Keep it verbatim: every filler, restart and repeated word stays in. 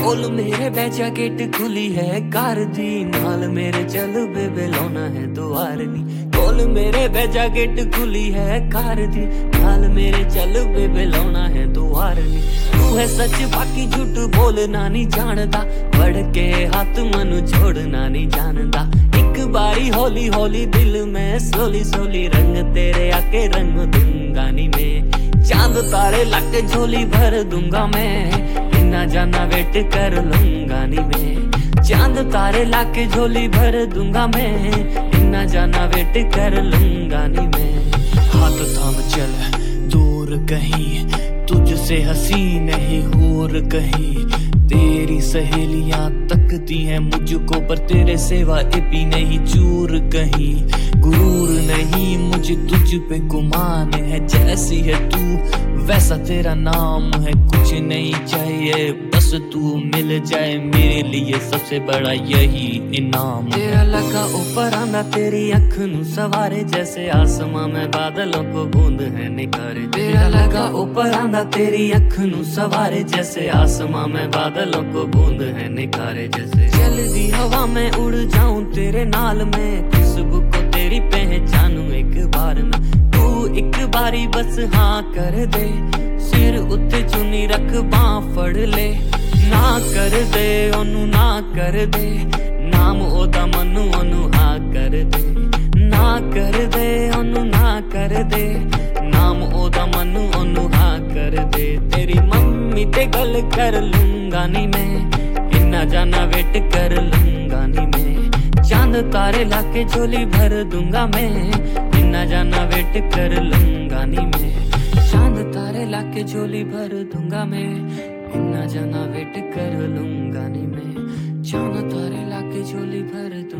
ਕੋਲ ਮੇਰੇ ਬੈਜਾ ਗੇਟ ਖੁੱਲੀ ਹੈ ਕਾਰ ਦੀ ਨਾਲ ਮੇਰੇ ਚੱਲ ਬੇਬੇ ਲਾਉਣਾ ਹੈ ਦੁਆਰ ਨੀ ਕੋਲ ਮੇਰੇ ਬੈਜਾ ਗੇਟ ਖੁੱਲੀ ਹੈ ਕਾਰ ਦੀ ਨਾਲ ਮੇਰੇ ਚੱਲ ਬੇਬੇ ਲਾਉਣਾ ਹੈ ਦੁਆਰ ਨੀ ਤੂੰ ਹੈ ਸੱਚ ਬਾਕੀ ਝੂਠ ਬੋਲਣਾ ਨਹੀਂ ਜਾਣਦਾ ਵੜ ਕੇ ਹੱਥ ਮਨੂੰ ਛੋੜਨਾ ਨਹੀਂ ਜਾਣਦਾ ਇੱਕ ਬਾਰੀ ਹੌਲੀ ਹੌਲੀ ਦਿਲ ਮੈਂ ਸੋਲੀ ਸੋਲੀ ਰੰਗ तेरे आके रंग दूंगा नी मैं चांद तारे लाके झोली भर दूंगा मैं इन्ना जाना वेट कर लूंगा नी मैं चांद तारे लाके झोली भर दूंगा मैं इन्ना जाना वेट कर लूंगा नी मैं हाथ थाम चल दूर कहीं तुझसे हंसी नहीं और कहीं तेरी सहेलियां तकती हैं मुझको पर तेरे सेवा भी नहीं चूर कहीं गुरूर नहीं मुझे तुझ पे गुमान है जैसी है तू वैसा तेरा नाम है कुछ नहीं चाहिए बस तू मिल जाए मेरे लिए सबसे बड़ा यही इनाम तेरा लगा ऊपर आंदा तेरी अख नू सवारे जैसे आसमां में बादलों को बूंद है निखारे तेरा लगा ऊपर आंदा तेरी अख नू सवारे जैसे आसमां में बादलों को बूंद है निखारे जैसे चलदी हवा में उड़ जाऊं तेरे नाल में खुशबू को तेरी पहचानूं एक बार में तू एक बारी बस हाँ कर दे सिर उत्ते चुनी रख बां फड़ ले ना कर दे ओनू ना कर दे नाम ओदा मनु ओनू हाँ कर दे ना कर दे ओनू ना कर दे नाम ओदा मनु ओनू हाँ कर दे तेरी मम्मी ते गल कर लूंगा नी मैं इन्ना जाना वेट कर लूंगा नी मैं चांद तारे लाके झोली भर दूंगा मैं इन्ना जाना वेट कर लूंगा नी मैं चांद तारे लाके झोली भर दूंगा मैं इन्ना जाना वेट कर लूंगा नी मैं चांद तारे लाके झोली भर